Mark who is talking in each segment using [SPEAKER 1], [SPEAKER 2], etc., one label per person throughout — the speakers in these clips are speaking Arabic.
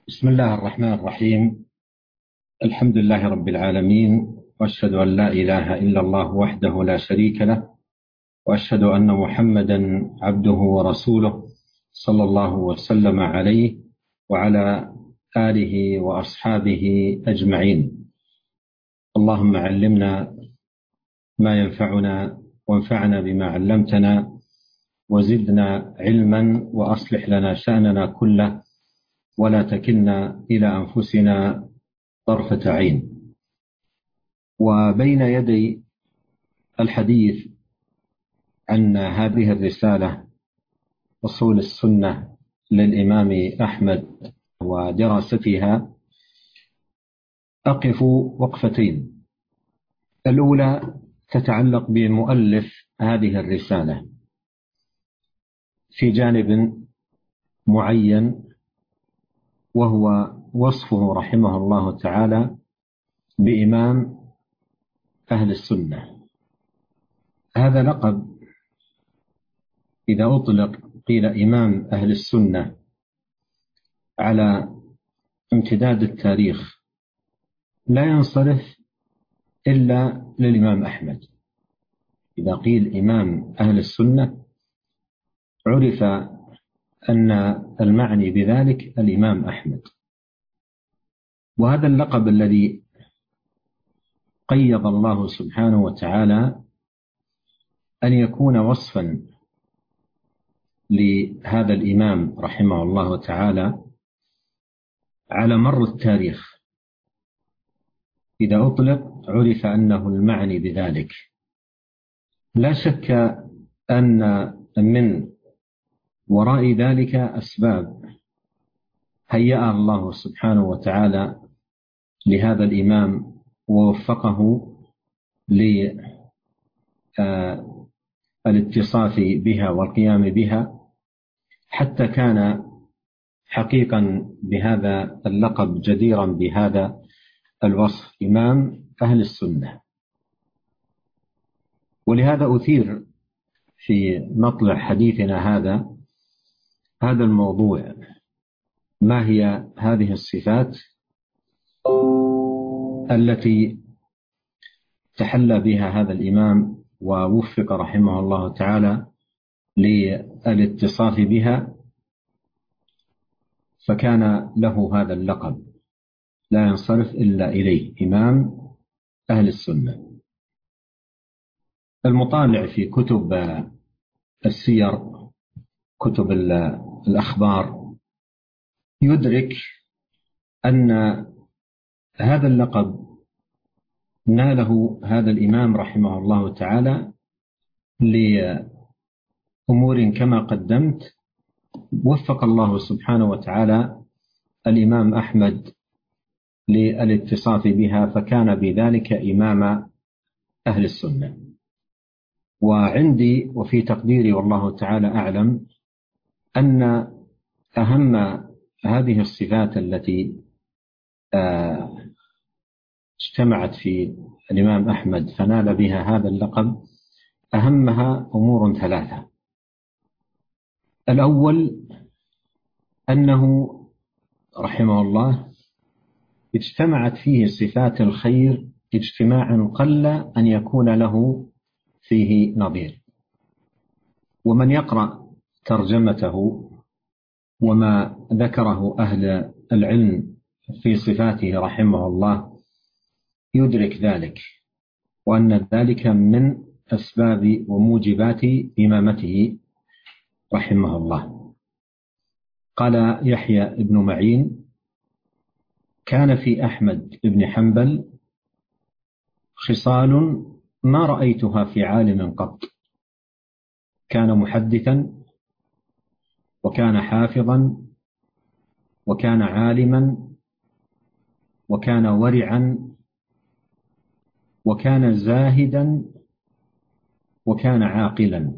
[SPEAKER 1] بسم الله الرحمن الرحيم. الحمد لله رب العالمين، وأشهد أن لا إله إلا الله وحده لا شريك له، وأشهد أن محمدا عبده ورسوله صلى الله وسلم عليه وعلى آله وأصحابه أجمعين. اللهم علمنا ما ينفعنا وانفعنا بما علمتنا وزدنا علما وأصلح لنا شأننا كله ولا تكلنا إلى أنفسنا طرفة عين. وبين يدي الحديث عن هذه الرسالة أصول السنة للإمام أحمد ودراستها أقف وقفتين. الأولى تتعلق بمؤلف هذه الرسالة في جانب معين، وهو وصفه رحمه الله تعالى بإمام أهل السنة. هذا لقب إذا أطلق قيل إمام أهل السنة على امتداد التاريخ لا ينصرف إلا للإمام أحمد. إذا قيل إمام أهل السنة عرف أن المعني بذلك الإمام أحمد. وهذا اللقب الذي قيض الله سبحانه وتعالى أن يكون وصفا لهذا الإمام رحمه الله تعالى على مر التاريخ، إذا أطلق عرف أنه المعني بذلك. لا شك أن من وراء ذلك أسباب هيأها الله سبحانه وتعالى لهذا الإمام ووفقه للاتصاف بها والقيام بها، حتى كان حقيقا بهذا اللقب جديرا بهذا الوصف، إمام أهل السنة. ولهذا أثير في مطلع حديثنا هذا الموضوع: ما هي هذه الصفات التي تحلى بها هذا الإمام ووفق رحمه الله تعالى للاتصاف بها، فكان له هذا اللقب لا ينصرف إلا إليه، إمام أهل السنة. المطالع في كتب السير، كتب الأخبار، يدرك أن هذا اللقب ناله هذا الإمام رحمه الله تعالى لأمور كما قدمت. وفق الله سبحانه وتعالى الإمام أحمد للاتصاف بها، فكان بذلك إمام أهل السنة. وعندي وفي تقديري والله تعالى أعلم أن أهم هذه الصفات التي اجتمعت في الإمام أحمد فنال بها هذا اللقب، أهمها أمور ثلاثة. الأول أنه رحمه الله اجتمعت فيه صفات الخير اجتماعا قل أن يكون له فيه نظير. ومن يقرأ ترجمته وما ذكره أهل العلم في صفاته رحمه الله يدرك ذلك، وأن ذلك من أسباب وموجبات إمامته رحمه الله. قال يحيى بن معين: كان في أحمد بن حنبل خصال ما رأيتها في عالم قط. كان محدثا، وكان حافظا، وكان عالما، وكان ورعا، وكان زاهدا، وكان عاقلا.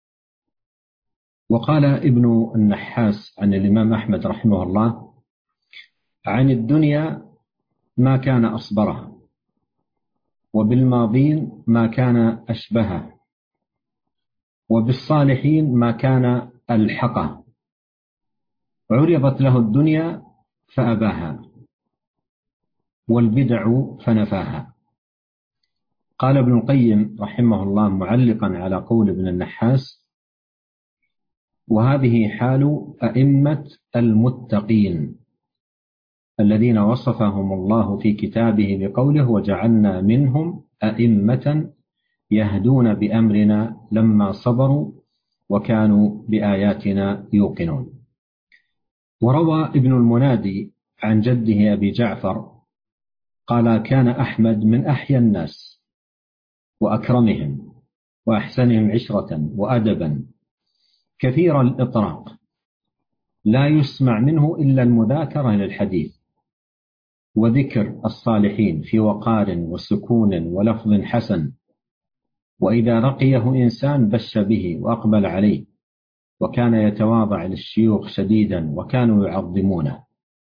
[SPEAKER 1] وقال ابن النحاس عن الإمام أحمد رحمه الله: عن الدنيا ما كان أصبره، وبالماضين ما كان أشبهه، وبالصالحين ما كان ألحقه. عرضت له الدنيا فأباها، والبدع فنفاها. قال ابن القيم رحمه الله معلقا على قول ابن النحاس: وهذه حال أئمة المتقين الذين وصفهم الله في كتابه بقوله: وجعلنا منهم أئمة يهدون بأمرنا لما صبروا وكانوا بآياتنا يوقنون. وروى ابن المنادي عن جده أبي جعفر قال: كان أحمد من أحيا الناس وأكرمهم وأحسنهم عشرة وأدبا، كثير الإطراق، لا يسمع منه إلا المذاكرة للحديث وذكر الصالحين في وقار وسكون ولفظ حسن، وإذا لقيه إنسان بش به وأقبل عليه، وكان يتواضع للشيوخ شديدا وكانوا يعظمونه.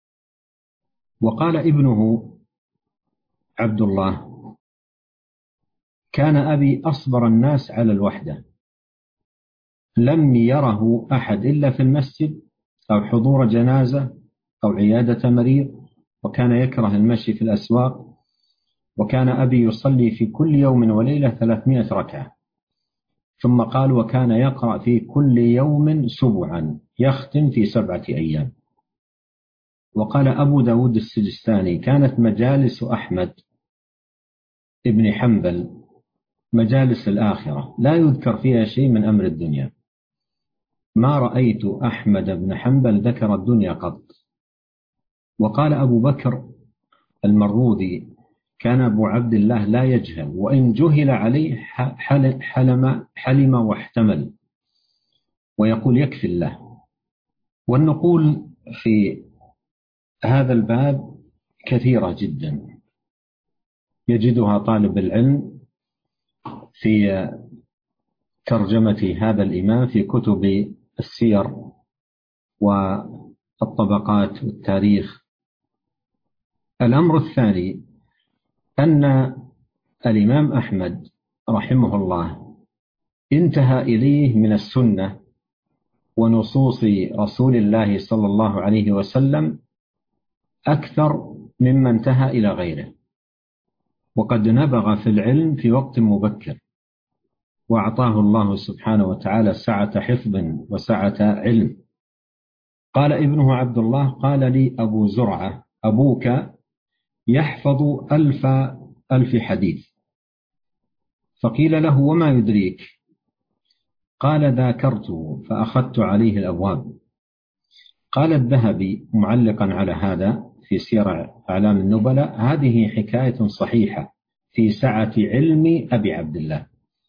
[SPEAKER 1] وقال ابنه عبد الله: كان أبي أصبر الناس على الوحدة، لم يره أحد إلا في المسجد أو حضور جنازة أو عيادة مريض، وكان يكره المشي في الأسواق. وكان أبي يصلي في كل يوم وليلة 300 ركعة. ثم قال: وكان يقرأ في كل يوم سبعا، يختم في 7 أيام. وقال أبو داود السجستاني: كانت مجالس أحمد ابن حنبل مجالس الآخرة، لا يذكر فيها شيء من أمر الدنيا. ما رأيت أحمد بن حنبل ذكر الدنيا قط. وقال أبو بكر المروذي: كان أبو عبد الله لا يجهل، وإن جهل عليه حلم واحتمل، ويقول: يكفي الله. والنقول في هذا الباب كثيرة جدا يجدها طالب العلم في ترجمة هذا الإمام في كتب السير والطبقات والتاريخ. الأمر الثاني أن الإمام أحمد رحمه الله انتهى إليه من السنة ونصوص رسول الله صلى الله عليه وسلم أكثر مما انتهى إلى غيره، وقد نبغ في العلم في وقت مبكر، وأعطاه الله سبحانه وتعالى سعة حفظ وسعة علم. قال ابنه عبد الله: قال لي أبو زرعة: أبوك يحفظ 1000 حديث. فقيل له: وما يدريك؟ قال: ذاكرته فأخذت عليه الأبواب. قال الذهبي معلقا على هذا في سير أعلام النبلاء: هذه حكاية صحيحة في سعة علم أبي عبد الله.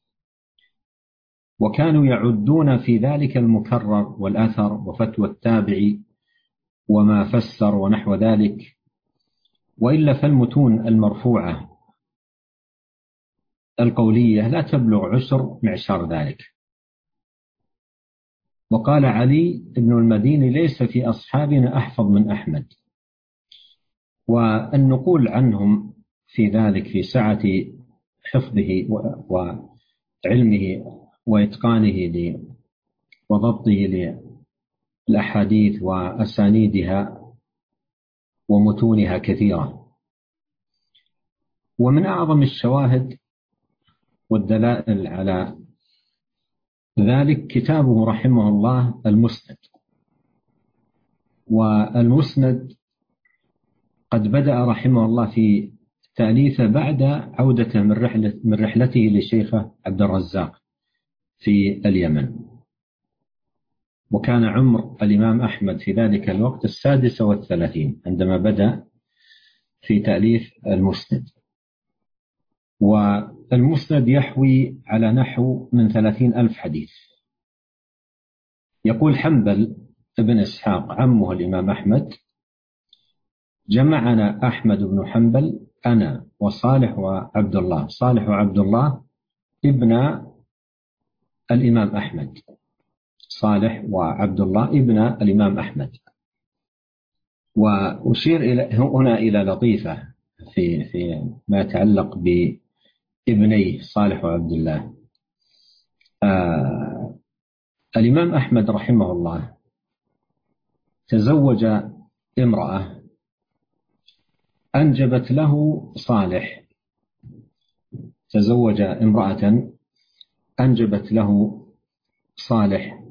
[SPEAKER 1] وكانوا يعدون في ذلك المكرر والأثر وفتوى التابع وما فسر ونحو ذلك، وإلا فالمتون المرفوعة القولية لا تبلغ 10 معشار ذلك. وقال علي بن المديني: ليس في أصحابنا أحفظ من أحمد. والنقول عنهم في ذلك في سعة حفظه وعلمه وإتقانه وضبطه للأحاديث وأسانيدها ومتونها كثيرة. ومن أعظم الشواهد والدلائل على ذلك كتابه رحمه الله المسند. والمسند قد بدأ رحمه الله في تأليفه بعد عودته من رحلته لشيخه عبد الرزاق في اليمن، وكان عمر الإمام أحمد في ذلك الوقت 36 عندما بدأ في تأليف المسند. والمسند يحوي على نحو من 30,000 حديث. يقول حنبل ابن إسحاق عمه الإمام أحمد: جمعنا أحمد بن حنبل أنا وصالح وعبد الله. صالح وعبد الله ابن الإمام أحمد، صالح وعبد الله ابن الإمام أحمد. وأشير هنا إلى لطيفة في ما يتعلق بابنيه صالح وعبد الله. الإمام أحمد رحمه الله تزوج امرأة أنجبت له صالح، تزوج امرأة أنجبت له صالح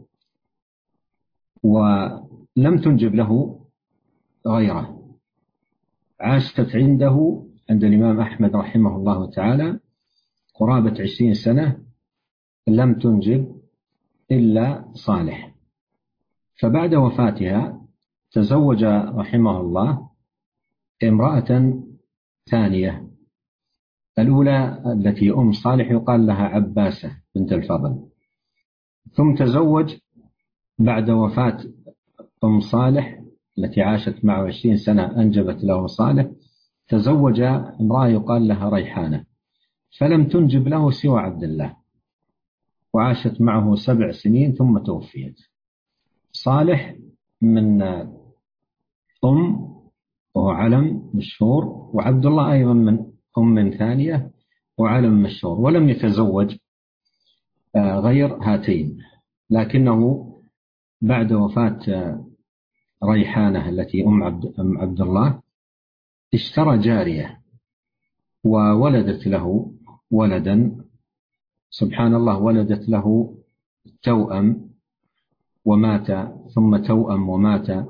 [SPEAKER 1] ولم تنجب له غيره. عاشت عنده عند الإمام أحمد رحمه الله تعالى قرابة 20 سنة لم تنجب إلا صالح. فبعد وفاتها تزوج رحمه الله امرأة ثانية، الأولى التي أم صالح يقال لها عباسة بنت الفضل، ثم تزوج بعد وفاة أم صالح التي عاشت معه 20 سنة أنجبت له صالح، تزوج امرأة يقال لها ريحانة، فلم تنجب له سوى عبد الله، وعاشت معه 7 سنين ثم توفيت. صالح من أم وهو علم مشهور، وعبد الله أيضا من أم ثانية وعلم مشهور، ولم يتزوج غير هاتين. لكنه بعد وفاة ريحانة التي أم عبد الله اشترى جارية وولدت له ولدا، سبحان الله، ولدت له توأم ومات، ثم توأم ومات،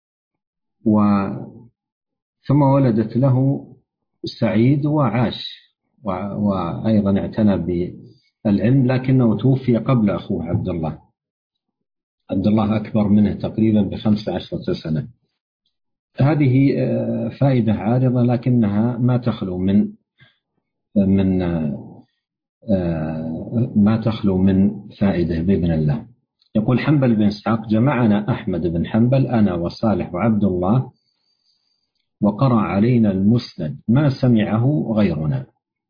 [SPEAKER 1] ثم ولدت له سعيد وعاش وأيضا اعتنى بالعلم، لكنه توفي قبل أخوه عبد الله. عبد الله أكبر منه تقريبا ب15 سنة. هذه فائدة عارضة لكنها ما تخلو من ما تخلو من فائدة بإذن الله. يقول حنبل بن إسحاق: جمعنا أحمد بن حنبل أنا وصالح وعبد الله وقرأ علينا المسند ما سمعه غيرنا.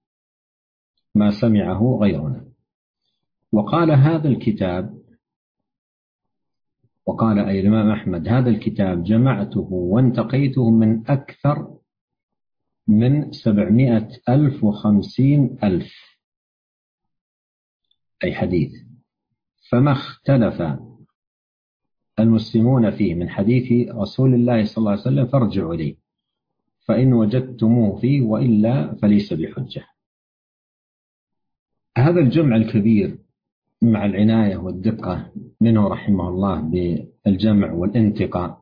[SPEAKER 1] وقال هذا الكتاب، وقال أي الإمام أحمد: هذا الكتاب جمعته وانتقيته من أكثر من 750,000 أي حديث، فما اختلف المسلمون فيه من حديث رسول الله صلى الله عليه وسلم فارجعوا إليه، فإن وجدتموه فيه وإلا فليس بحجة. هذا الجمع الكبير مع العناية والدقة منه رحمه الله بالجمع والانتقاء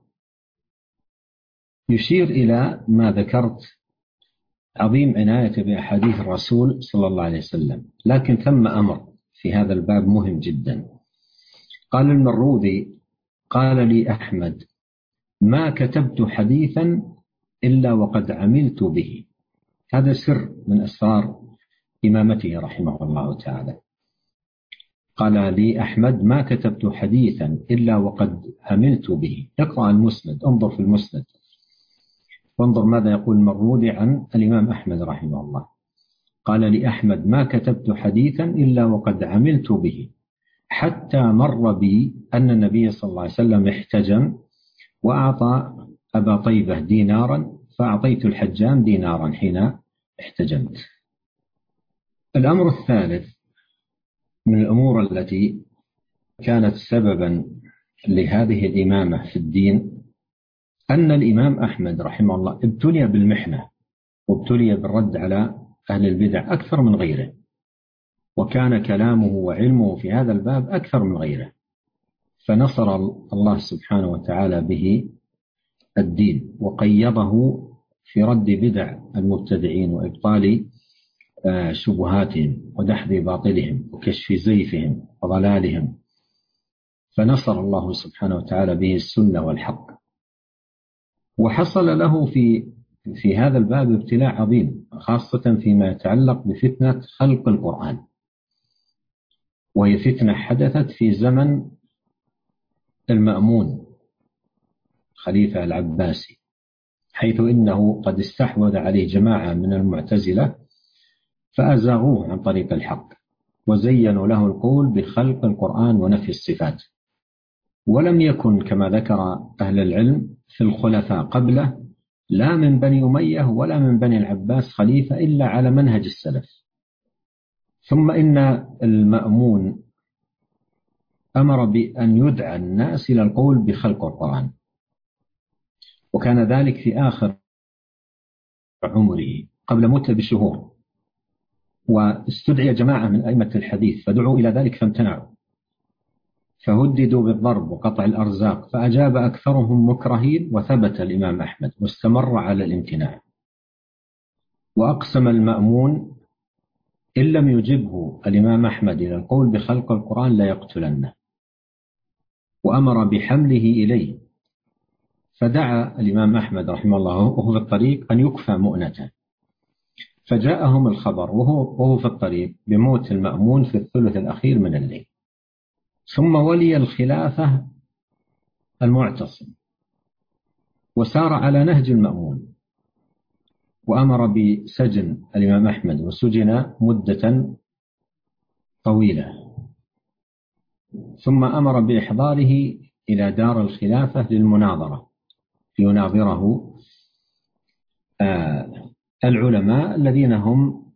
[SPEAKER 1] يشير إلى ما ذكرت، عظيم عناية بأحاديث الرسول صلى الله عليه وسلم. لكن ثم أمر في هذا الباب مهم جدا. قال المروذي: قال لي أحمد: ما كتبت حديثا إلا وقد عملت به. هذا سر من أسرار إمامته رحمه الله تعالى. قال لي أحمد: ما كتبت حديثا إلا وقد عملت به. اقرأ المسند، انظر في المسند وانظر ماذا يقول المروذي عن الإمام أحمد رحمه الله. قال لي أحمد: ما كتبت حديثا إلا وقد عملت به، حتى مر بي أن النبي صلى الله عليه وسلم احتجم وأعطى أبا طيبة دينارا، فأعطيت الحجام دينارا حين احتجمت. الأمر الثالث من الأمور التي كانت سببا لهذه الإمامة في الدين أن الإمام أحمد رحمه الله ابتلي بالمحنة وابتلي بالرد على أهل البدع أكثر من غيره، وكان كلامه وعلمه في هذا الباب أكثر من غيره، فنصر الله سبحانه وتعالى به الدين وقيضه في رد بدع المبتدعين وإبطال شبهاتهم ودحض باطلهم وكشف زيفهم وضلالهم، فنصر الله سبحانه وتعالى به السنة والحق. وحصل له في هذا الباب ابتلاء عظيم، خاصة فيما يتعلق بفتنة خلق القرآن، وهي فتنة حدثت في زمن المأمون خليفة العباسي، حيث إنه قد استحوذ عليه جماعة من المعتزلة فأزاغوه عن طريق الحق وزينوا له القول بخلق القرآن ونفي الصفات. ولم يكن كما ذكر أهل العلم في الخلفاء قبله لا من بني أمية ولا من بني العباس خليفة إلا على منهج السلف. ثم إن المأمون أمر بأن يدعى الناس إلى القول بخلق القرآن، وكان ذلك في آخر عمره قبل موته بشهور، واستدعي جماعة من أئمة الحديث فدعوا إلى ذلك فامتنعوا، فهددوا بالضرب وقطع الأرزاق، فأجاب أكثرهم مكرهين، وثبت الإمام أحمد واستمر على الامتناع. وأقسم المأمون إن لم يجبه الإمام أحمد إلى القول بخلق القرآن لا يقتلنه، وأمر بحمله إليه. فدعا الإمام أحمد رحمه الله وهو في الطريق أن يكفى مؤنته، فجاءهم الخبر وهو في الطريق بموت المأمون في الثلث الأخير من الليل. ثم ولي الخلافة المعتصم وسار على نهج المأمون، وأمر بسجن الإمام أحمد، وسجن مدة طويلة، ثم أمر بإحضاره إلى دار الخلافة للمناظرة، يناظره العلماء الذين هم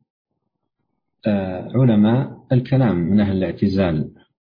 [SPEAKER 1] علماء الكلام من أهل الاعتزال،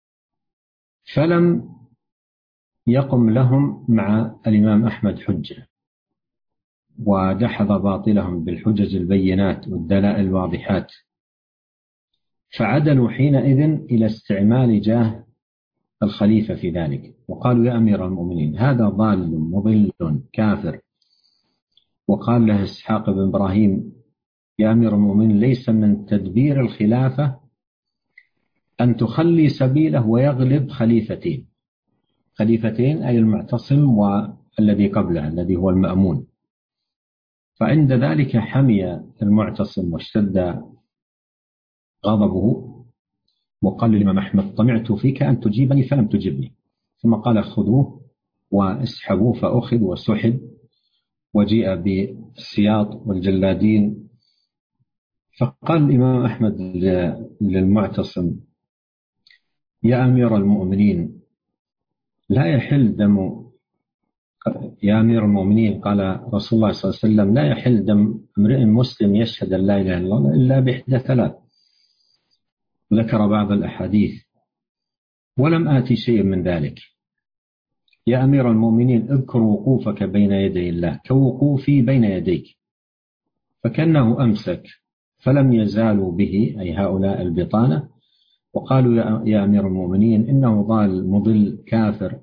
[SPEAKER 1] فلم يقم لهم مع الإمام أحمد حجة، ودحض باطلهم بالحجج البينات والدلائل الواضحات، فعدلوا حينئذ إلى استعمال جاه الخليفة في ذلك، وقالوا يا أمير المؤمنين هذا ضال مضل كافر. وقال له إسحاق بن إبراهيم يا أمير المؤمنين ليس من تدبير الخلافة أن تخلي سبيله ويغلب خليفتين أي المعتصم والذي قبله الذي هو المأمون. فعند ذلك حمي المعتصم واشتد غضبه، وقال للإمام أحمد طمعت فيك أن تجيبني فلم تجبني. ثم قال خذوه واسحبوه، فأخذ وسحب، وجيء بالسياط والجلادين. فقال الإمام أحمد للمعتصم يا أمير المؤمنين لا يحل دم، يا أمير المؤمنين قال رسول الله صلى الله عليه وسلم لا يحل دم امرئ مسلم يشهد أن لا إله إلا الله إلا بإحدى ثلاث. ذكر بعض الأحاديث ولم آتي شيء من ذلك. يا أمير المؤمنين اذكر وقوفك بين يدي الله كوقوفي بين يديك. فكأنه أمسك، فلم يزالوا به أي هؤلاء البطانة، وقالوا يا أمير المؤمنين إنه ضال مضل كافر.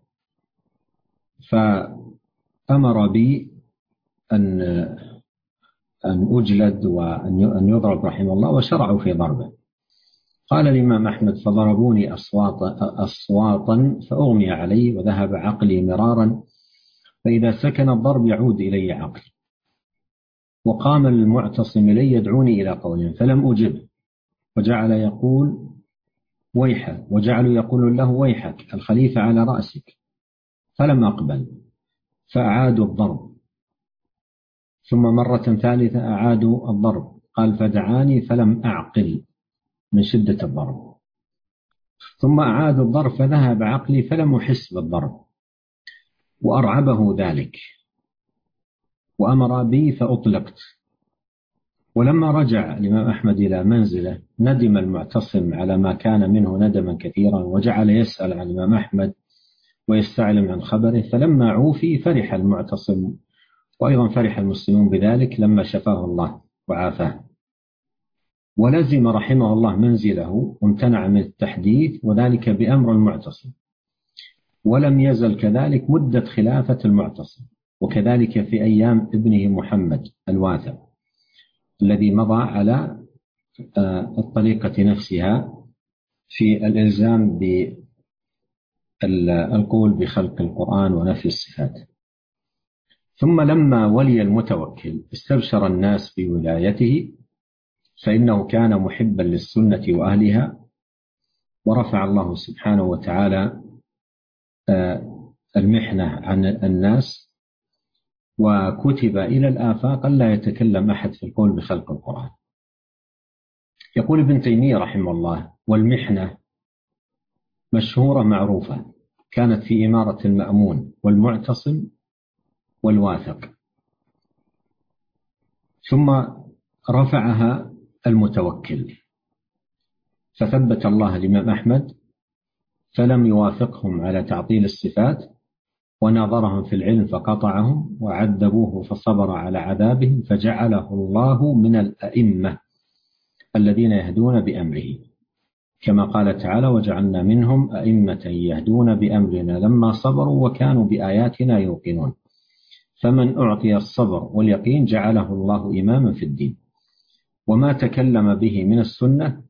[SPEAKER 1] فأمر بي أن أجلد وأن يضرب رحمه الله، وشرعوا في ضربه. قال الإمام أحمد فضربوني أصواتا فأغمي علي وذهب عقلي مرارا، فإذا سكن الضرب يعود إلي عقلي. وقام المعتصم إلي يدعوني إلى قول فلم أجب، وجعل يقول ويحك، وجعلوا يقول له ويحك الخليفة على رأسك، فلم أقبل، فأعادوا الضرب. ثم مرة ثالثة أعادوا الضرب، قال فدعاني فلم أعقل من شدة الضرب. ثم أعادوا الضرب فذهب عقلي فلم أحس بالضرب، وأرعبه ذلك وأمر بي فأطلقت. ولما رجع الإمام أحمد إلى منزله ندم المعتصم على ما كان منه ندما كثيرا، وجعل يسأل عن الإمام أحمد ويستعلم عن خبره. فلما عوفي فرح المعتصم، وأيضا فرح المسلمون بذلك لما شفاه الله وعافاه. ولزم رحمه الله منزله وامتنع من التحديث، وذلك بأمر المعتصم، ولم يزل كذلك مدة خلافة المعتصم، وكذلك في أيام ابنه محمد الواثق الذي مضى على الطريقة نفسها في الإلزام بالقول بخلق القرآن ونفي الصفات. ثم لما ولي المتوكل استبشر الناس بولايته، فإنه كان محبا للسنة وأهلها، ورفع الله سبحانه وتعالى المحنة عن الناس، وكتب إلى الآفاق ألا يتكلم أحد في القول بخلق القرآن. يقول ابن تيمية رحمه الله والمحنة مشهورة معروفة، كانت في إمارة المأمون والمعتصم والواثق، ثم رفعها المتوكل، فثبت الله الإمام أحمد فلم يوافقهم على تعطيل الصفات، وناظرهم في العلم فقطعهم، وعذبوه فصبر على عذابهم، فجعله الله من الأئمة الذين يهدون بأمره، كما قال تعالى: وجعلنا منهم أئمة يهدون بأمرنا لما صبروا وكانوا بآياتنا يوقنون. فمن أعطي الصبر واليقين جعله الله إماما في الدين. وما تكلم به من السنة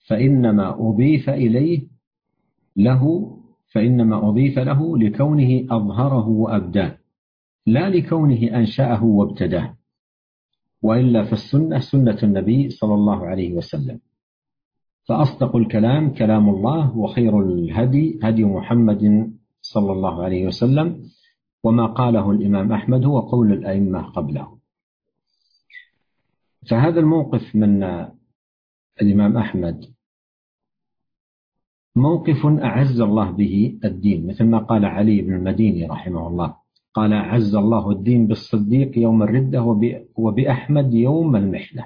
[SPEAKER 1] فإنما أضيف له لكونه أظهره وأبداه، لا لكونه أنشأه وابتداه، وإلا فالسنة سنة النبي صلى الله عليه وسلم. فأصدق الكلام كلام الله، وخير الهدي هدي محمد صلى الله عليه وسلم، وما قاله الإمام أحمد هو قول الأئمة قبله. فهذا الموقف من الإمام أحمد موقف أعز الله به الدين، مثل ما قال علي بن المديني رحمه الله، قال: أعز الله الدين بالصديق يوم الردة وبأحمد يوم المحنة.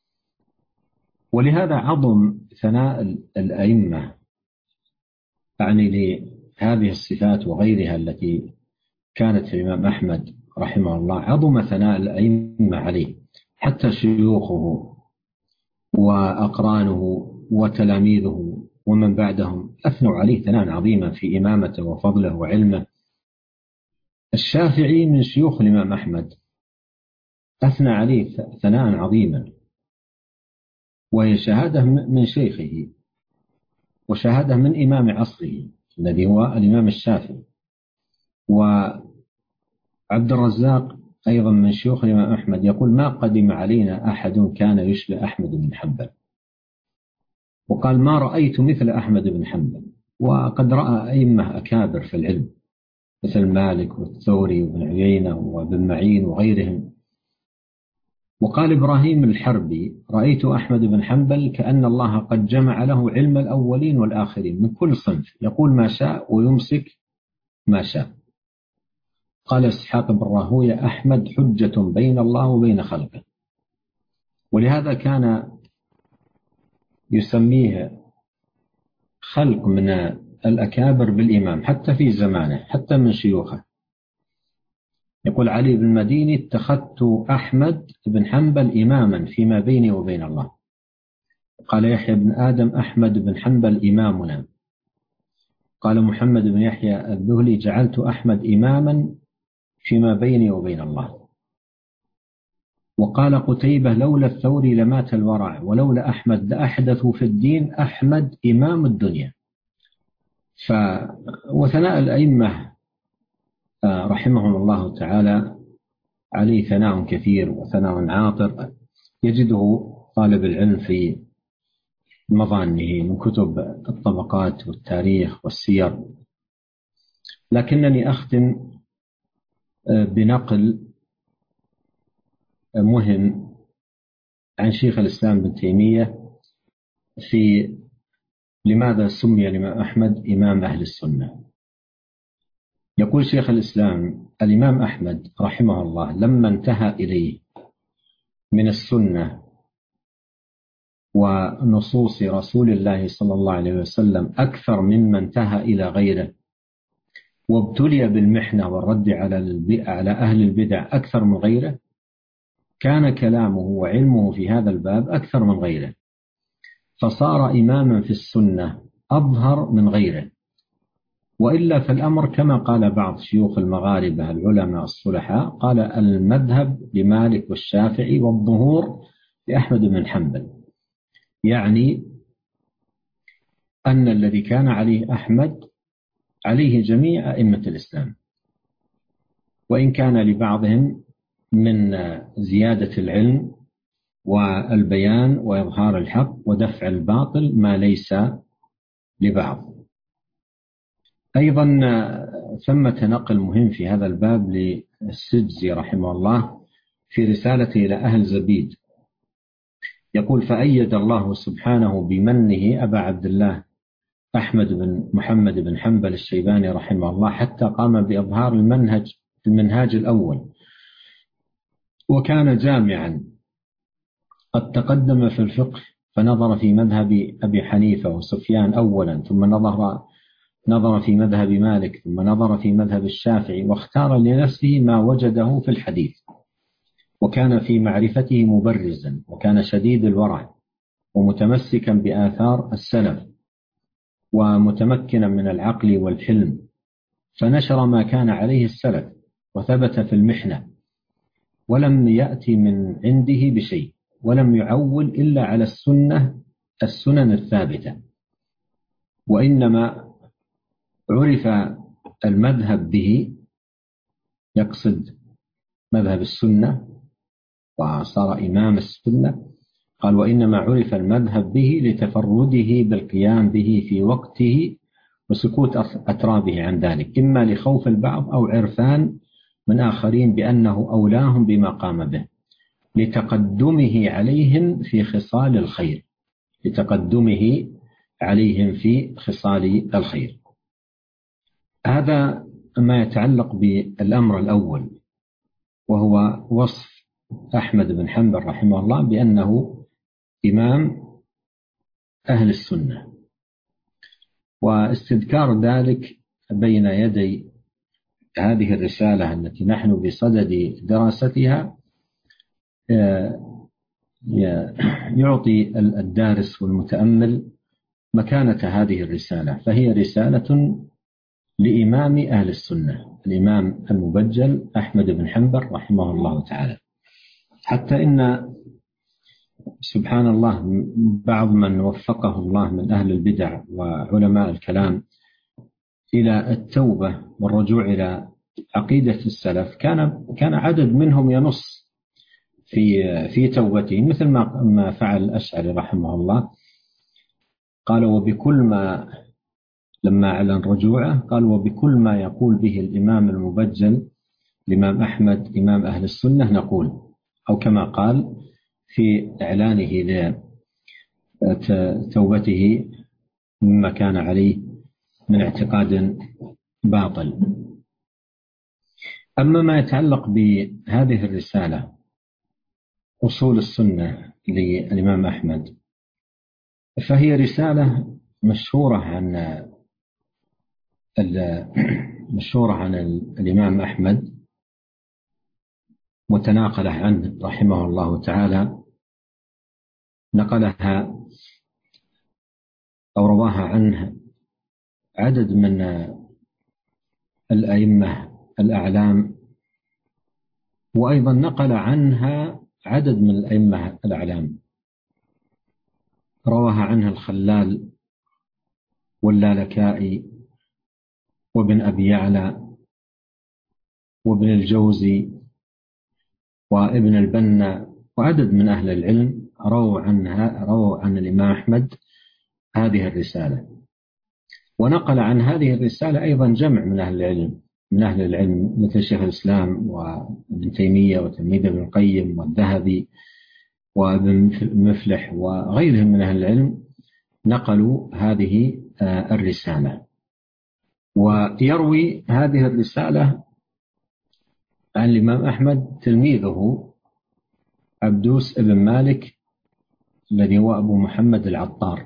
[SPEAKER 1] ولهذا عظم ثناء الأئمة، أعني لهذه الصفات وغيرها التي كانت في الإمام أحمد رحمه الله، عظم ثناء الأئمة عليه، حتى شيوخه وأقرانه وتلاميذه ومن بعدهم أثنوا عليه ثناء عظيما في إمامته وفضله وعلمه. الشافعي من شيوخ الإمام أحمد أثنى عليه ثناء عظيما، وهي شهادة من شيخه وشهادة من إمام عصره الذي هو الإمام الشافعي. وعبد الرزاق أيضا من شيوخ الإمام أحمد يقول: ما قدم علينا أحد كان يشبه أحمد بن حنبل، وقال: ما رأيت مثل أحمد بن حنبل. وقد رأى أئمة أكابر في العلم مثل مالك والثوري وابن عيينة وابن معين وغيرهم. وقال إبراهيم الحربي: رأيت أحمد بن حنبل كأن الله قد جمع له علم الأولين والآخرين من كل صنف، يقول ما شاء ويمسك ما شاء. قال إسحاق بن راهويه: أحمد حجة بين الله وبين خلقه. ولهذا كان يسميه خلق من الأكابر بالإمام حتى في زمانه، حتى من شيوخه. يقول علي بن المديني: اتخذت أحمد بن حنبل إماما فيما بيني وبين الله. قال يحيى بن آدم: أحمد بن حنبل إمامنا. قال محمد بن يحيى الذهلي: جعلت أحمد إماما فيما بيني وبين الله. وقال قتيبة: لولا الثوري لمات الورع، ولولا أحمد لأحدثوا في الدين، أحمد إمام الدنيا. وثناء الأئمة رحمهم الله تعالى عليه ثناء كثير وثناء عاطر يجده طالب العلم في مظانه من كتب الطبقات والتاريخ والسير. لكنني أختم بنقل مهم عن شيخ الإسلام ابن تيمية في لماذا سمي الإمام أحمد إمام أهل السنة. يقول شيخ الإسلام: الإمام أحمد رحمه الله لما انتهى إليه من السنة ونصوص رسول الله صلى الله عليه وسلم أكثر مما انتهى إلى غيره، وابتلي بالمحنة والرد على أهل البدع أكثر من غيره، كان كلامه وعلمه في هذا الباب أكثر من غيره، فصار إماما في السنة أظهر من غيره. وإلا فالأمر كما قال بعض شيوخ المغاربة العلماء الصلحاء، قال: المذهب لمالك والشافعي والظهور لأحمد بن حنبل، يعني أن الذي كان عليه أحمد عليه جميع أئمة الإسلام، وإن كان لبعضهم من زيادة العلم والبيان وإظهار الحق ودفع الباطل ما ليس لبعض. أيضا ثمة نقل مهم في هذا الباب للسجزي رحمه الله في رسالته إلى أهل زبيد، يقول: فأيد الله سبحانه بمنه أبا عبد الله أحمد بن محمد بن حنبل الشيباني رحمه الله، حتى قام بإظهار المنهاج الأول، وكان جامعا، قد تقدم في الفقه فنظر في مذهب أبي حنيفة وسفيان أولا، ثم نظر نظر في مذهب مالك ثم نظر في مذهب الشافعي، واختار لنفسه ما وجده في الحديث، وكان في معرفته مبرزا، وكان شديد الورع، ومتمسكا بآثار السلف، ومتمكنا من العقل والحلم، فنشر ما كان عليه السلف، وثبت في المحنة، ولم يأتي من عنده بشيء، ولم يعول إلا على السنن الثابتة. وإنما عرف المذهب به، يقصد مذهب السنة، وصار إمام السنة. قال: وإنما عرف المذهب به لتفرده بالقيام به في وقته، وسكوت أترابه عن ذلك، إما لخوف البعض أو عرفان من آخرين بأنه أولاهم بما قام به، لتقدمه عليهم في خصال الخير، لتقدمه عليهم في خصال الخير. هذا ما يتعلق بالأمر الأول، وهو وصف أحمد بن حنبل رحمه الله بأنه إمام أهل السنة، واستذكار ذلك بين يدي هذه الرسالة التي نحن بصدد دراستها يعطي الدارس والمتأمل مكانة هذه الرسالة، فهي رسالة لإمام أهل السنة، الإمام المبجل أحمد بن حنبل رحمه الله تعالى. حتى إن سبحان الله بعض من وفقه الله من أهل البدع وعلماء الكلام إلى التوبة والرجوع إلى عقيدة السلف، كان عدد منهم ينص في توبته، مثل ما فعل الأشعري رحمه الله. قال: وبكل ما، لما أعلن رجوعه، قال: وبكل ما يقول به الإمام المبجل الإمام أحمد إمام أهل السنة نقول، أو كما قال في إعلانه لتوبته مما كان عليه من اعتقاد باطل. أما ما يتعلق بهذه الرسالة أصول السنة للإمام أحمد، فهي رسالة مشهورة عن الإمام أحمد، متناقلة عنه رحمه الله تعالى، نقلها أو رواها عنه عدد من الأئمة الأعلام، وأيضا نقل عنها عدد من الأئمة الأعلام، رواها عنها الخلال واللالكائي وابن أبي يعلى وابن الجوزي وابن البنا، وعدد من أهل العلم رووا عن الإمام أحمد هذه الرسالة. ونقل عن هذه الرسالة أيضا جمع من أهل العلم مثل شيخ الإسلام وابن تيمية وتلميذ ابن القيم والذهبي وابن مفلح وغيرهم من أهل العلم، نقلوا هذه الرسالة. ويروي هذه الرسالة عن الإمام أحمد تلميذه عبدوس ابن مالك الذي هو أبو محمد العطار،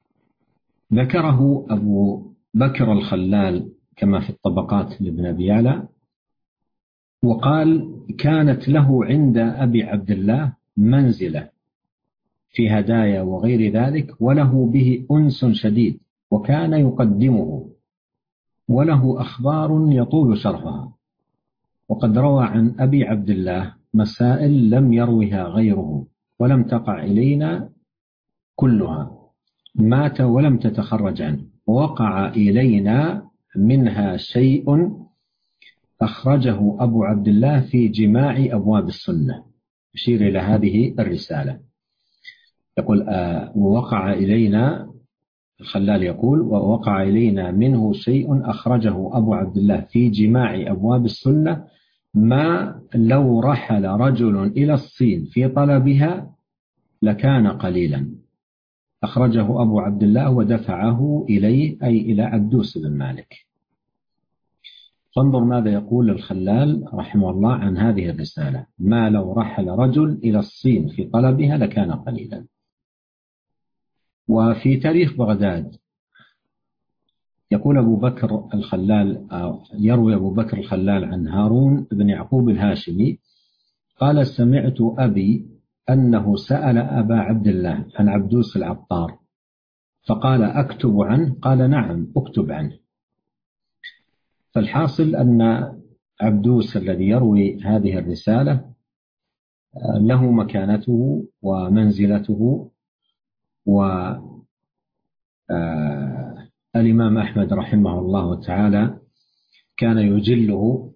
[SPEAKER 1] ذكره أبو بكر الخلال كما في الطبقات لابن أبي يعلى، وقال: كانت له عند أبي عبد الله منزلة في هدايا وغير ذلك، وله به أنس شديد، وكان يقدمه، وله أخبار يطول شرحها، وقد روى عن أبي عبد الله مسائل لم يروها غيره، ولم تقع إلينا كلها، مات ولم تتخرج عنه، ووقع إلينا منها شيء أخرجه أبو عبد الله في جماع أبواب السنة. يشير إلى هذه الرسالة، يقول: ووقع إلينا، الخلال يقول: ووقع إلينا منه شيء أخرجه أبو عبد الله في جماع أبواب السنة، ما لو رحل رجل إلى الصين في طلبها لكان قليلا. أخرجه أبو عبد الله ودفعه إليه، أي إلى عبدوس بن مالك. فانظر ماذا يقول الخلال رحمه الله عن هذه الرسالة: ما لو رحل رجل إلى الصين في طلبها لكان قليلا. وفي تاريخ بغداد يقول أبو بكر الخلال، يروي أبو بكر الخلال عن هارون بن يعقوب الهاشمي قال: سمعت أبي أنه سأل أبا عبد الله عن عبدوس العطار فقال: أكتب عنه؟ قال: نعم اكتب عنه. فالحاصل أن عبدوس الذي يروي هذه الرسالة له مكانته ومنزلته، والإمام أحمد رحمه الله تعالى كان يجله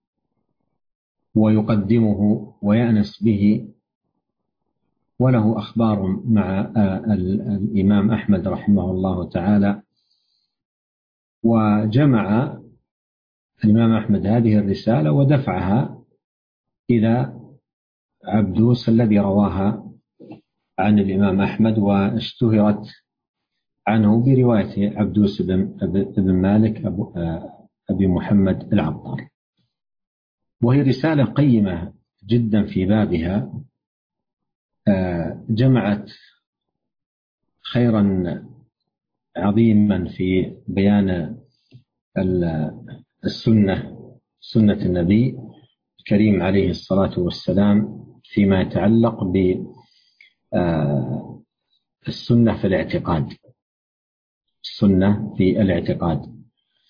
[SPEAKER 1] ويقدمه ويأنس به، وله أخبار مع الإمام أحمد رحمه الله تعالى. وجمع الإمام أحمد هذه الرسالة ودفعها إلى عبدوس الذي رواها عن الإمام أحمد، واشتهرت عنه برواية عبدوس بن مالك أبي محمد العطار. وهي رسالة قيمة جدا في بابها، جمعت خيرا عظيما في بيان سنة النبي الكريم عليه الصلاة والسلام فيما يتعلق بالسنة في الاعتقاد، السنة في الاعتقاد.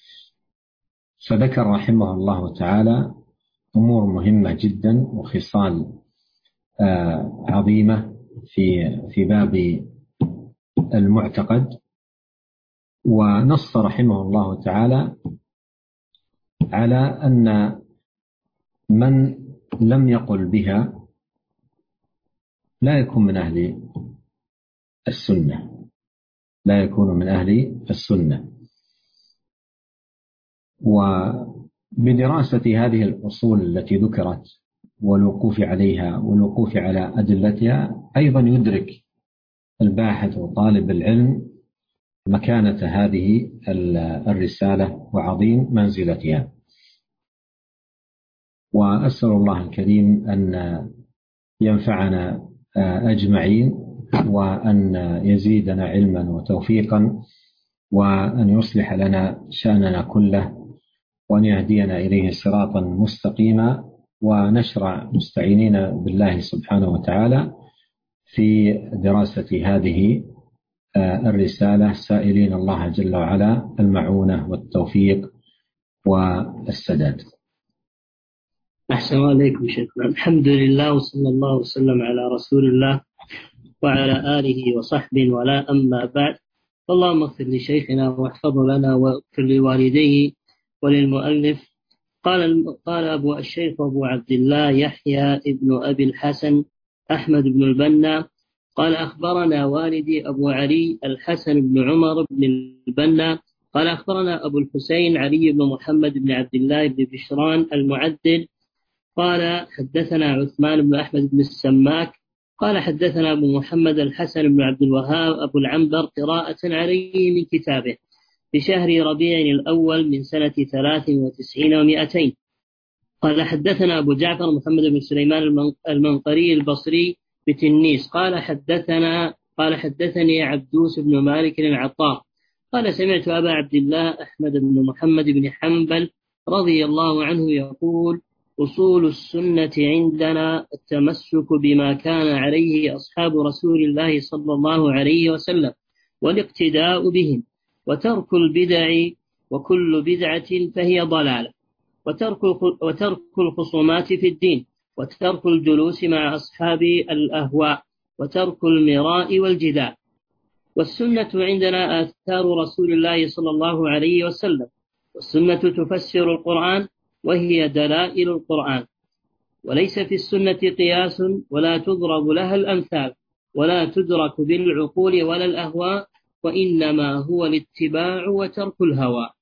[SPEAKER 1] فذكر رحمه الله تعالى أمور مهمة جدا وخصال عظيمة في باب المعتقد، ونص رحمه الله تعالى على أن من لم يقل بها لا يكون من أهل السنة، لا يكون من أهل السنة. وبدراسة هذه الأصول التي ذكرت والوقوف عليها والوقوف على أدلتها أيضا يدرك الباحث وطالب العلم مكانة هذه الرسالة وعظيم منزلتها. وأسأل الله الكريم أن ينفعنا أجمعين، وأن يزيدنا علما وتوفيقا، وأن يصلح لنا شأننا كله، وأن يهدينا إليه صراطا مستقيما. ونشرع مستعينين بالله سبحانه وتعالى في دراسة هذه الرسالة، سائلين الله جل وعلا المعونة والتوفيق والسداد.
[SPEAKER 2] أحسن عليكم شيخنا. الحمد لله وصلى الله وسلم على رسول الله وعلى آله وصحبه، ولا أما بعد. اللهم اغفر لشيخنا واحفظه لنا واغفر لوالديه وللمؤلف. قال أبو الشيخ أبو عبد الله يحيى ابن أبي الحسن أحمد بن البنا قال: أخبرنا والدي أبو علي الحسن بن عمر بن البنا قال: أخبرنا أبو الحسين علي بن محمد بن عبد الله بن بشران المعدل قال: حدثنا عثمان بن أحمد بن السماك قال: حدثنا أبو محمد الحسن بن عبد الوهاب أبو العنبر قراءة عليه من كتابه في شهر ربيع الأول من سنة 93 و200. قال: حدثنا أبو جعفر محمد بن سليمان المنقري البصري بتنيس قال: حدثني عبدوس بن مالك العطار قال: سمعت أبا عبد الله أحمد بن محمد بن حنبل رضي الله عنه يقول: أصول السنة عندنا التمسك بما كان عليه أصحاب رسول الله صلى الله عليه وسلم والاقتداء بهم، وترك البدع، وكل بدعة فهي ضلالة، وترك الخصومات في الدين، وترك الجلوس مع أصحاب الأهواء، وترك المراء والجدال. والسنة عندنا آثار رسول الله صلى الله عليه وسلم، والسنة تفسر القرآن وهي دلائل القرآن، وليس في السنة قياس ولا تضرب لها الأمثال، ولا تدرك بالعقول ولا الأهواء، وإنما هو الاتباع وترك الهوى.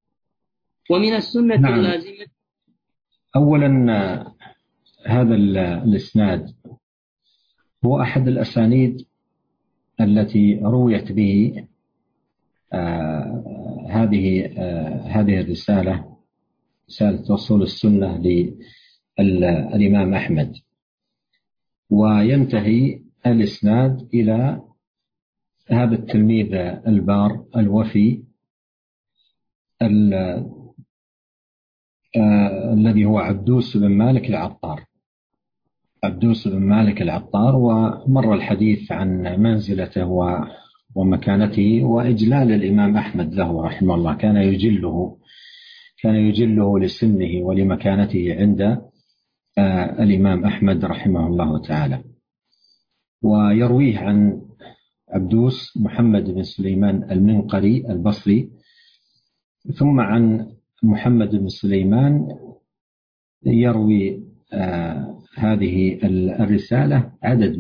[SPEAKER 2] ومن السنة اللازمة
[SPEAKER 1] أولا هذا الإسناد هو أحد الأسانيد التي رويت به هذه الرسالة، رسالة أصول السنة للإمام أحمد. وينتهي الإسناد إلى هذا التلميذ البار الوفي الذي هو عبدوس بن مالك العطار. عبدوس بن مالك العطار، ومر الحديث عن منزلته ومكانته وإجلال الإمام أحمد له رحمه الله. كان يجله لسنه ولمكانته عند الإمام أحمد رحمه الله تعالى. ويرويه عن عبدوس محمد بن سليمان المنقري البصري، ثم عن محمد بن سليمان يروي هذه الرسالة عدد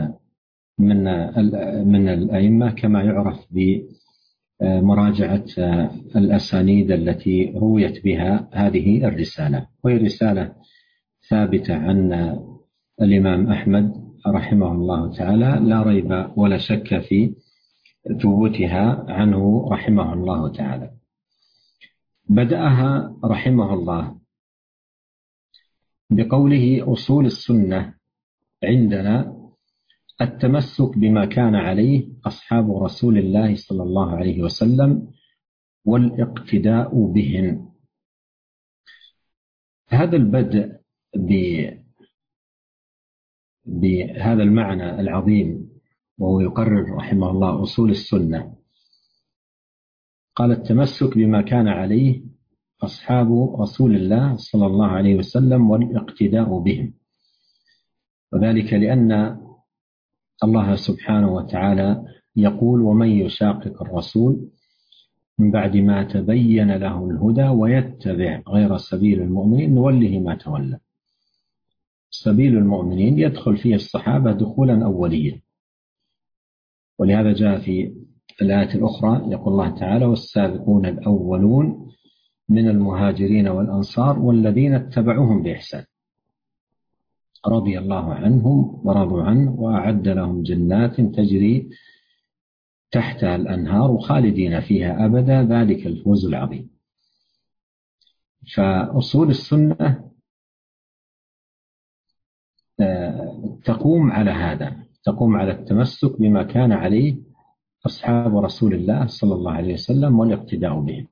[SPEAKER 1] من الأئمة، كما يعرف بمراجعة الأسانيد التي رويت بها هذه الرسالة. وهي رسالة ثابتة عن الإمام أحمد رحمه الله تعالى، لا ريب ولا شك في ثبوتها عنه رحمه الله تعالى. بدأها رحمه الله بقوله: أصول السنة عندنا التمسك بما كان عليه أصحاب رسول الله صلى الله عليه وسلم والاقتداء بهم. هذا البدء بهذا المعنى العظيم، وهو يقرر رحمه الله أصول السنة. قال: التمسك بما كان عليه أصحاب رسول الله صلى الله عليه وسلم والاقتداء بهم، وذلك لأن الله سبحانه وتعالى يقول: ومن يشاقق الرسول من بعد ما تبين له الهدى ويتبع غير سبيل المؤمنين نوله ما تولى. سبيل المؤمنين يدخل فيه الصحابة دخولا أوليا، ولهذا جاء في الآية الأخرى يقول الله تعالى: والسابقون الأولون من المهاجرين والأنصار والذين اتبعوهم بإحسان رضي الله عنهم ورضوا عنه وأعد لهم جنات تجري تحتها الأنهار خالدين فيها أبدا ذلك الفوز العظيم. فأصول السنة تقوم على هذا، تقوم على التمسك بما كان عليه أصحاب رسول الله صلى الله عليه وسلم والاقتداء بهم.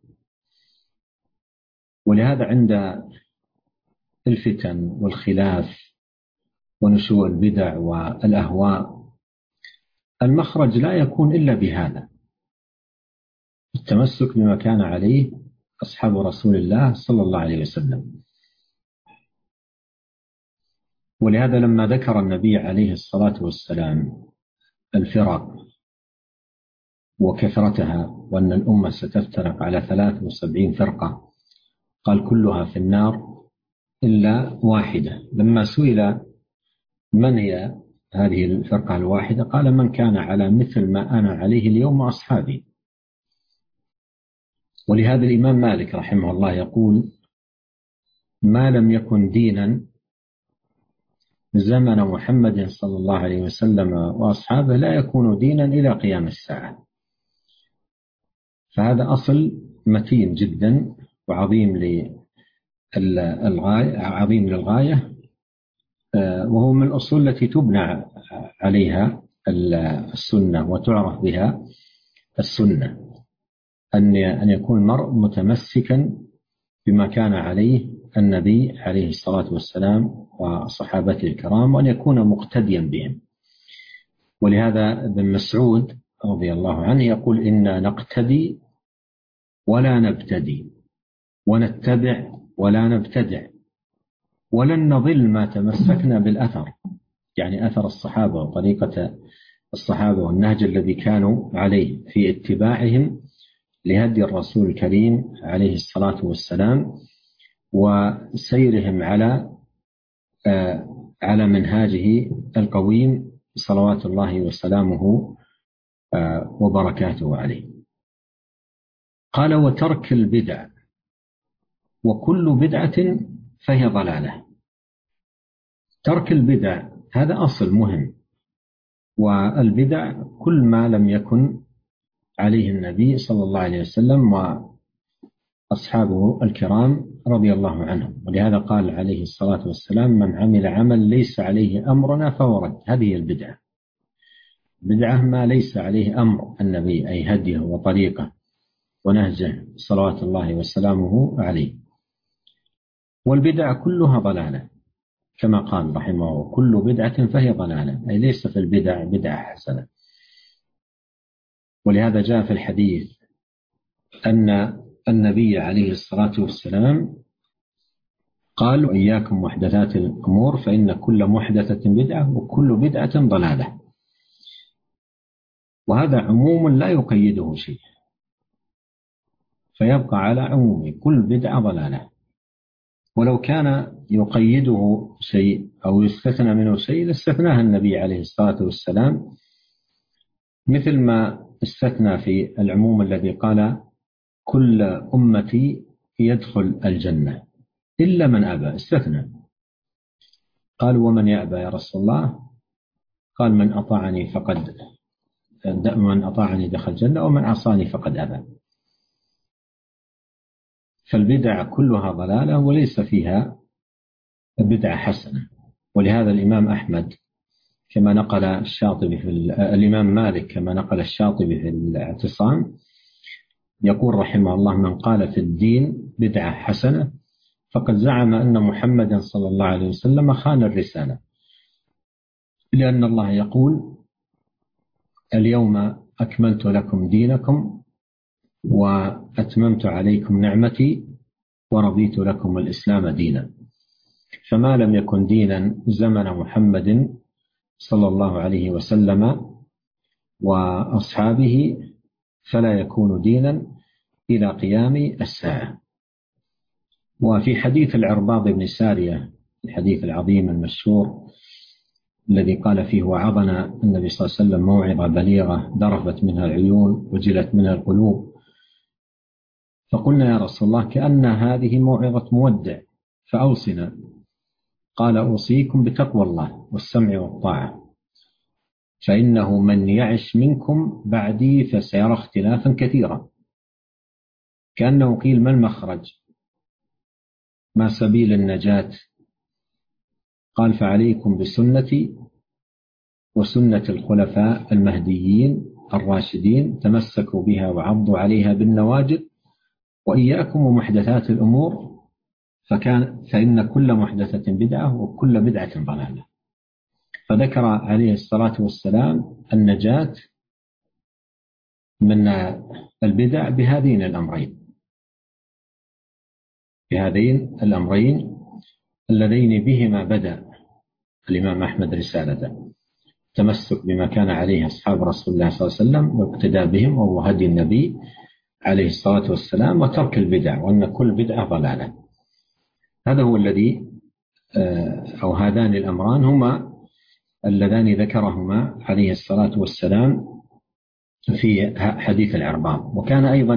[SPEAKER 1] ولهذا عند الفتن والخلاف ونشوء البدع والأهواء المخرج لا يكون إلا بهذا: التمسك بما كان عليه أصحاب رسول الله صلى الله عليه وسلم. ولهذا لما ذكر النبي عليه الصلاة والسلام الفرق وكثرتها، وأن الأمة ستفترق على 73 فرقة، قال: كلها في النار إلا واحدة. لما سئل من هي هذه الفرقة الواحدة، قال: من كان على مثل ما أنا عليه اليوم وأصحابي. ولهذا الإمام مالك رحمه الله يقول: ما لم يكن دينا زمن محمد صلى الله عليه وسلم وأصحابه لا يكون دينا إلى قيام الساعة. فهذا أصل متين جدا وعظيم للغاية، وهو من الأصول التي تبنى عليها السنة وتعرف بها السنة، أن يكون المرء متمسكا بما كان عليه النبي عليه الصلاة والسلام وصحابته الكرام، وأن يكون مقتديا بهم. ولهذا ابن مسعود رضي الله عنه يقول: إنا نقتدي ولا نبتدي، ونتبع ولا نبتدع، ولن نضل ما تمسكنا بالأثر، يعني أثر الصحابة وطريقة الصحابة والنهج الذي كانوا عليه في اتباعهم لهدي الرسول الكريم عليه الصلاة والسلام، وسيرهم على منهاجه القويم صلوات الله وسلامه وبركاته عليه. قال: وترك البدع، وكل بدعة فهي ضلالة. ترك البدع هذا أصل مهم، والبدع كل ما لم يكن عليه النبي صلى الله عليه وسلم وأصحابه الكرام رضي الله عنهم. ولهذا قال عليه الصلاة والسلام: من عمل عمل ليس عليه أمرنا فهو رد. هذه البدعة، بدعة ما ليس عليه أمر النبي أي هديه وطريقه. ونهجه صلوات الله وسلامه عليه. والبدع كلها ضلالة كما قال رحمه الله: كل بدعة فهي ضلالة، أي ليس في البدع بدعة حسنة. ولهذا جاء في الحديث أن النبي عليه الصلاة والسلام قال: إياكم محدثات الأمور فإن كل محدثة بدعة وكل بدعة ضلالة. وهذا عموم لا يقيده شيء، فيبقى على عمومه: كل بدعة ضلالة. ولو كان يقيده شيء أو يستثنى منه شيء لاستثناه النبي عليه الصلاة والسلام، مثل ما استثنى في العموم الذي قال: كل أمتي يدخل الجنة إلا من أبى. استثنى، قال: ومن يأبى يا رسول الله؟ قال: من أطاعني دخل الجنة ومن عصاني فقد أبى. فالبدع كلها ضلالة وليس فيها بدعة حسنة. ولهذا الإمام أحمد كما نقل الشاطبي الإمام مالك كما نقل الشاطبي في الاعتصام يقول رحمه الله: من قال في الدين بدعة حسنة فقد زعم أن محمدا صلى الله عليه وسلم خان الرسالة، لأن الله يقول: اليوم أكملت لكم دينكم وأتممت عليكم نعمتي ورضيت لكم الإسلام دينا. فما لم يكن دينا زمن محمد صلى الله عليه وسلم وأصحابه فلا يكون دينا إلى قيام الساعة. وفي حديث العرباض بن سارية، الحديث العظيم المشهور الذي قال فيه: وعظنا النبي صلى الله عليه وسلم موعظة بليغة ذرفت منها العيون وجلت منها القلوب. فقلنا: يا رسول الله، كأن هذه موعظة مودع فأوصنا. قال: أوصيكم بتقوى الله والسمع والطاعة، فإنه من يعش منكم بعدي فسيرى اختلافا كثيرا. كأنه قيل: ما المخرج؟ ما سبيل النجاة؟ قال: فعليكم بسنتي وسنة الخلفاء المهديين الراشدين، تمسكوا بها وعضوا عليها بالنواجذ، وإياكم ومحدثات الأمور فإن كل محدثة بدعة وكل بدعة ضلالة. فذكر عليه الصلاة والسلام النجاة من البدع بهذين الأمرين اللذين بهما بدأ الإمام أحمد رسالته: التمسك بما كان عليه أصحاب رسول الله صلى الله عليه وسلم واقتداء بهم وهو هدي النبي عليه الصلاة والسلام، وترك البدع، وأن كل بدعة ضلالة. هذا هو الذي أو هذان الأمران هما اللذان ذكرهما عليه الصلاة والسلام في حديث العرباض. وكان أيضا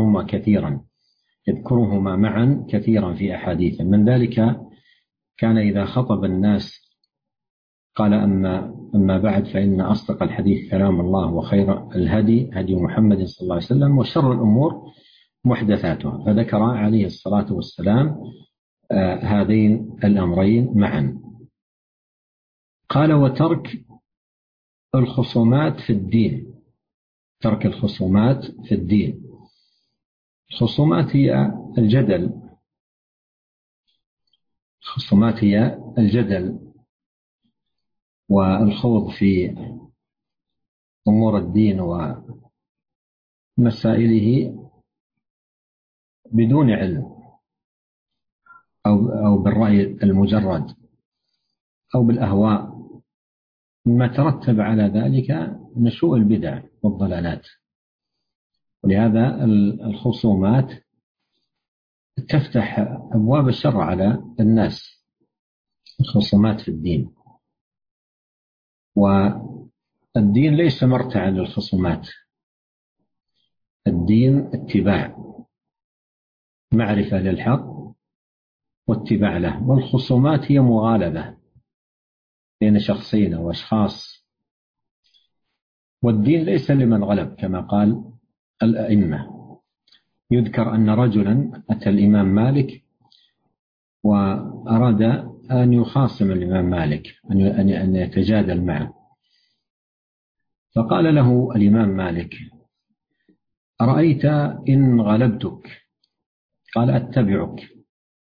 [SPEAKER 1] يذكرهما معا كثيرا في أحاديث. من ذلك كان إذا خطب الناس قال: أما بعد فإن أصدق الحديث كلام الله وخير الهدي هدي محمد صلى الله عليه وسلم وشر الأمور محدثاتها. فذكر عليه الصلاة والسلام هذين الأمرين معا. قال: وترك الخصومات في الدين. ترك الخصومات في الدين. الخصومات هي الجدل والخوض في أمور الدين ومسائله بدون علم أو بالرأي المجرد أو بالأهواء، ما ترتب على ذلك نشوء البدع والضلالات. ولهذا الخصومات تفتح أبواب الشر على الناس، الخصومات في الدين. والدين ليس مرتعا للخصومات، الدين اتباع، معرفة للحق واتباع له. والخصومات هي مغالبة بين شخصين أو أشخاص، والدين ليس لمن غلب كما قال الأئمة. يذكر أن رجلا أتى الإمام مالك وأراد أن يخاصم الإمام مالك، أن يتجادل معه. فقال له الإمام مالك: أرأيت إن غلبتك؟ قال أتبعك.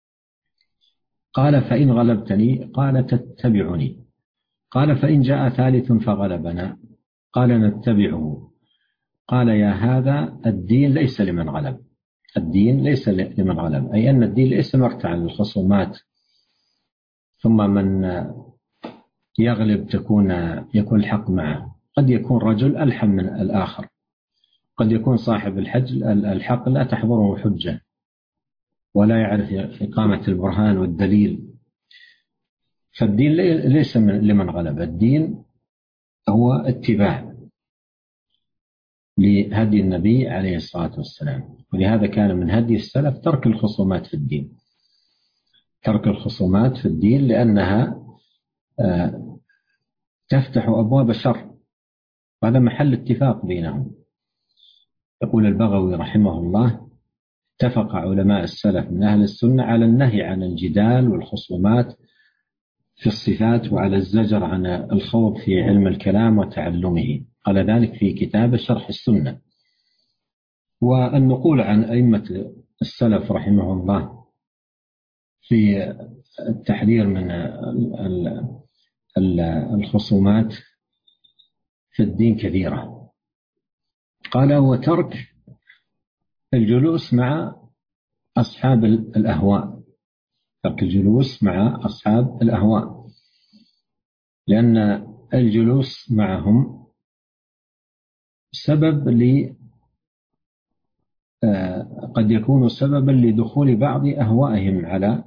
[SPEAKER 1] قال فإن غلبتني؟ قال تتبعني. قال فإن جاء ثالث فغلبنا؟ قال نتبعه. قال يا هذا الدين ليس لمن غلب. الدين ليس لمن غلب، أي أن الدين ليس مرتعا للخصومات ثم من يغلب يكون الحق معه. قد يكون رجل ألحم من الآخر، قد يكون صاحب الحق لا تحضره حجة ولا يعرف إقامة البرهان والدليل. فالدين ليس لمن غلب، الدين هو اتباع لهدي النبي عليه الصلاة والسلام. ولهذا كان من هدي السلف ترك الخصومات في الدين، ترك الخصومات في الدين، لأنها تفتح أبواب شر، وهذا محل اتفاق بينهم. يقول البغوي رحمه الله: اتفق علماء السلف من أهل السنة على النهي عن الجدال والخصومات في الصفات، وعلى الزجر عن الخوض في علم الكلام وتعلمه. قال ذلك في كتاب شرح السنة. والنقول عن أئمة السلف رحمه الله في التحذير من الخصومات في الدين كثيرة. قال: وترك الجلوس مع أصحاب الأهواء، ترك الجلوس مع أصحاب الأهواء، لأن الجلوس معهم سبب قد يكون سببا لدخول بعض أهوائهم على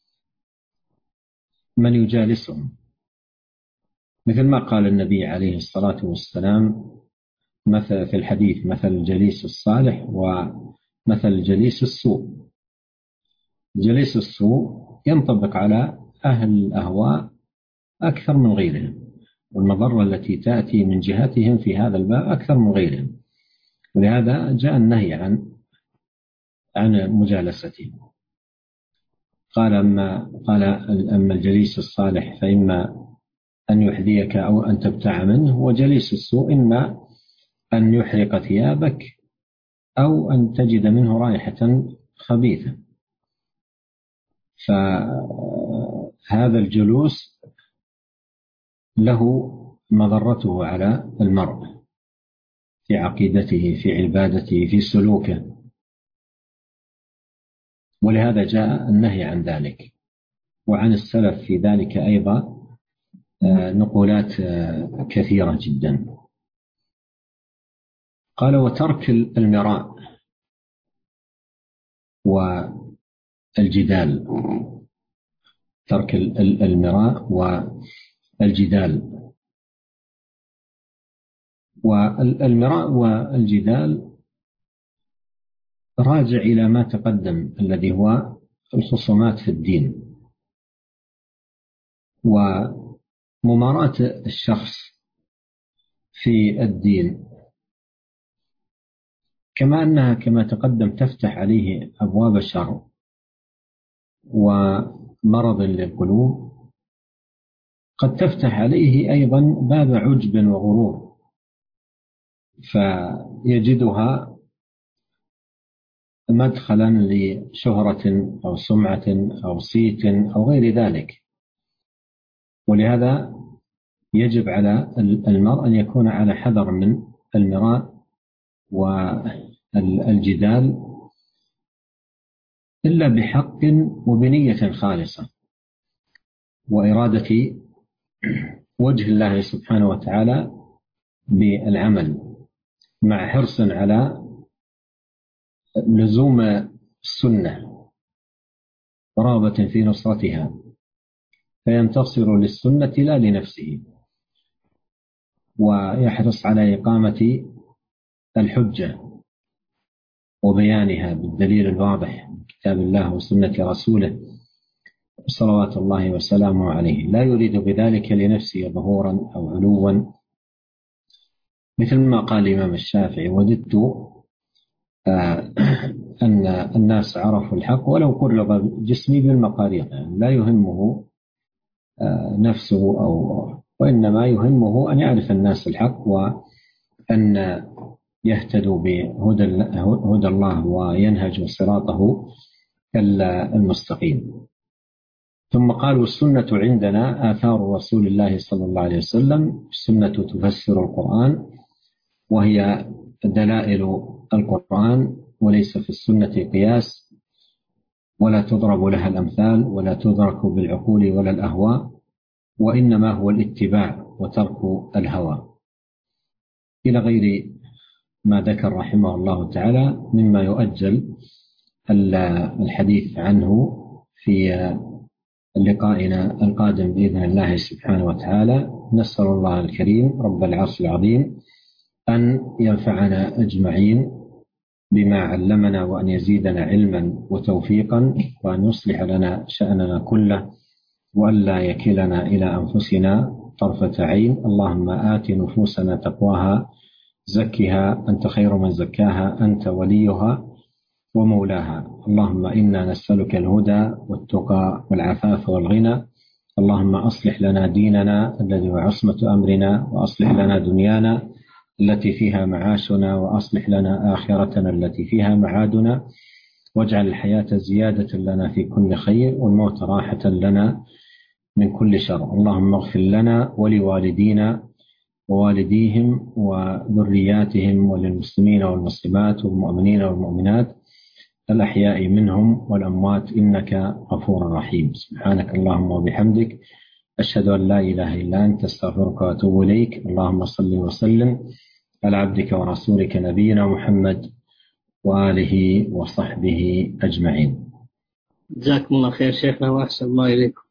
[SPEAKER 1] من يجالسهم، مثل ما قال النبي عليه الصلاة والسلام مثل في الحديث: مثل الجليس الصالح ومثل الجليس السوء. جليس السوء ينطبق على أهل الأهواء أكثر من غيرهم، والمضرة التي تأتي من جهتهم في هذا الباب أكثر من غيرهم، ولهذا جاء النهي عن مجالستهم. قال أما الجليس الصالح فإما أن يحذيك أو أن تبتاع منه، وجليس السوء إما أن يحرق ثيابك أو أن تجد منه رائحة خبيثة. فهذا الجلوس له مضرته على المرء في عقيدته، في عبادته، في سلوكه، ولهذا جاء النهي عن ذلك. وعن السلف في ذلك أيضا نقولات كثيرة جدا. قال: وترك المراء والجدال، ترك المراء والجدال. والمراء والجدال راجع إلى ما تقدم الذي هو الخصومات في الدين، ومماراة الشخص في الدين، كما أنها كما تقدم تفتح عليه أبواب الشر ومرض للقلوب، قد تفتح عليه أيضا باب عجب وغرور، فيجدها مدخلا لشهرة أو سمعة أو صيت أو غير ذلك. ولهذا يجب على المرء أن يكون على حذر من المراء والجدال، إلا بحق وبنية خالصة وإرادة وجه الله سبحانه وتعالى بالعمل، مع حرص على لزوم السنة ورغبة في نصرتها، فينتصر للسنة لا لنفسه، ويحرص على إقامة الحجة وبيانها بالدليل الواضح من كتاب الله وسنة رسوله صلوات الله وسلامه عليه، لا يريد بذلك لنفسه ظهورا أو علوا، مثل ما قال الإمام الشافعي: وددت أن الناس عرفوا الحق ولو قرب جسمي بالمقاريض. يعني لا يهمه نفسه وإنما يهمه أن يعرف الناس الحق، وأن يهتد بهدى الله وينهج صراطه المستقيم. ثم قال: والسنة عندنا آثار رسول الله صلى الله عليه وسلم. السنة تفسر القرآن، وهي دلائل القرآن، وليس في السنة قياس، ولا تضرب لها الأمثال، ولا تدرك بالعقول ولا الأهواء، وإنما هو الاتباع وترك الهوى، إلى غير ما ذكر رحمه الله تعالى مما يؤجل الحديث عنه في لقائنا القادم بإذن الله سبحانه وتعالى. نسأل الله الكريم رب العرش العظيم أن ينفعنا أجمعين بما علمنا، وأن يزيدنا علما وتوفيقا، وأن يصلح لنا شأننا كله، وأن لا يكلنا إلى أنفسنا طرفة عين. اللهم آت نفوسنا تقواها، زكها أنت خير من زكاها، أنت وليها ومولاها. اللهم إنا نسألك الهدى والتقى والعفاف والغنى. اللهم أصلح لنا ديننا الذي هو عصمة أمرنا، وأصلح لنا دنيانا التي فيها معاشنا، وأصلح لنا آخرتنا التي فيها معادنا، واجعل الحياة زيادة لنا في كل خير، والموت راحة لنا من كل شر. اللهم اغفر لنا ولوالدينا ووالديهم وذرياتهم، وللمسلمين والمسلمات والمؤمنين والمؤمنات الأحياء منهم والأموات، إنك غفور رحيم. سبحانك اللهم وبحمدك، أشهد أن لا إله إلا أنت، أستغفرك وأتوب إليك. اللهم صل وسلم على عبدك ورسولك نبينا محمد وآله وصحبه أجمعين.
[SPEAKER 2] جزاكم الله خير شيخنا، وأحسن الله إليكم.